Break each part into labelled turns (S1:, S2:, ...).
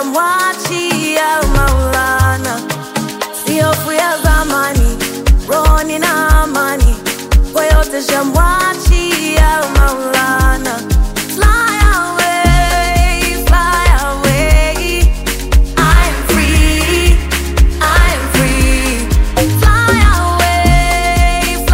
S1: shamwachia Maulana. Si hofu ya zamani, rohoni na amani, kwa yote shamwachia Maulana. Fly away, fly away, I am free, I am free. Fly away,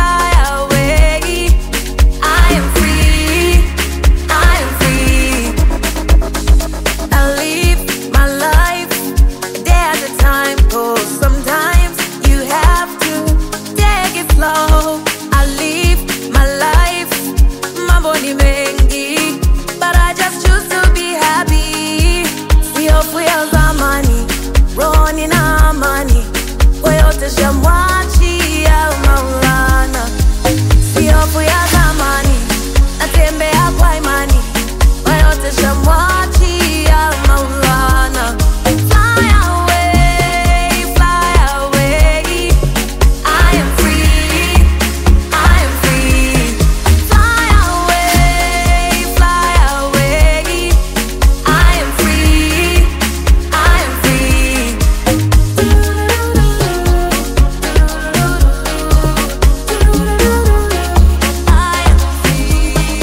S1: I am free, I am free. I live my life a day at a time, 'cause sometimes you have to take it slow. I live my life, mambo ni mengi, but I just choose to be happy. Si hofu ya zamani, rohoni na amani, kwa yote shamwachia Maulana. Si hofu ya zamani, natembea kwa imani, kwa yote shamwachia Maulana. Fly away, I am free, I am free. Fly away, I am free, I am free. I am free.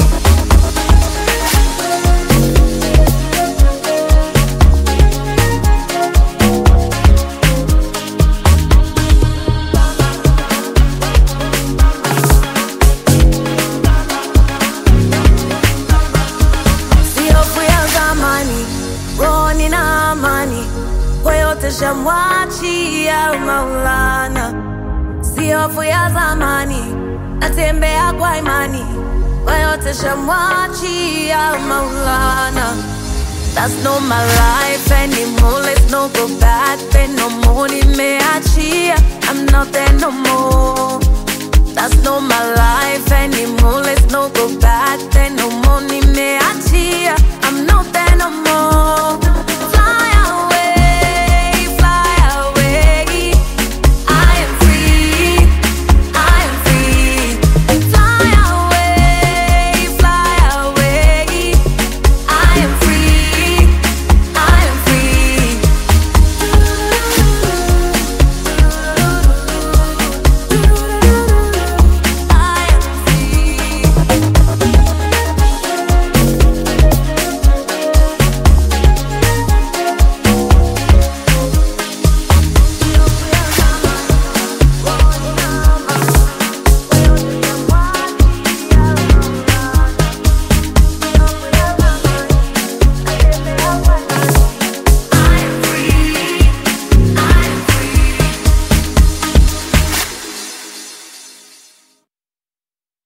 S1: Si hofu ya zamani, rohoni na amani, kwa yote shamwachia Maulana. Si hofu ya zamani, natembea kwa imani, kwa yote shamwachia Maulana. That's not my life anymore, let's not go back there no more. Nimeachia, I'm not there no more. That's not my life anymore, let's not go back there no more. Nimeachia, I'm not there no more.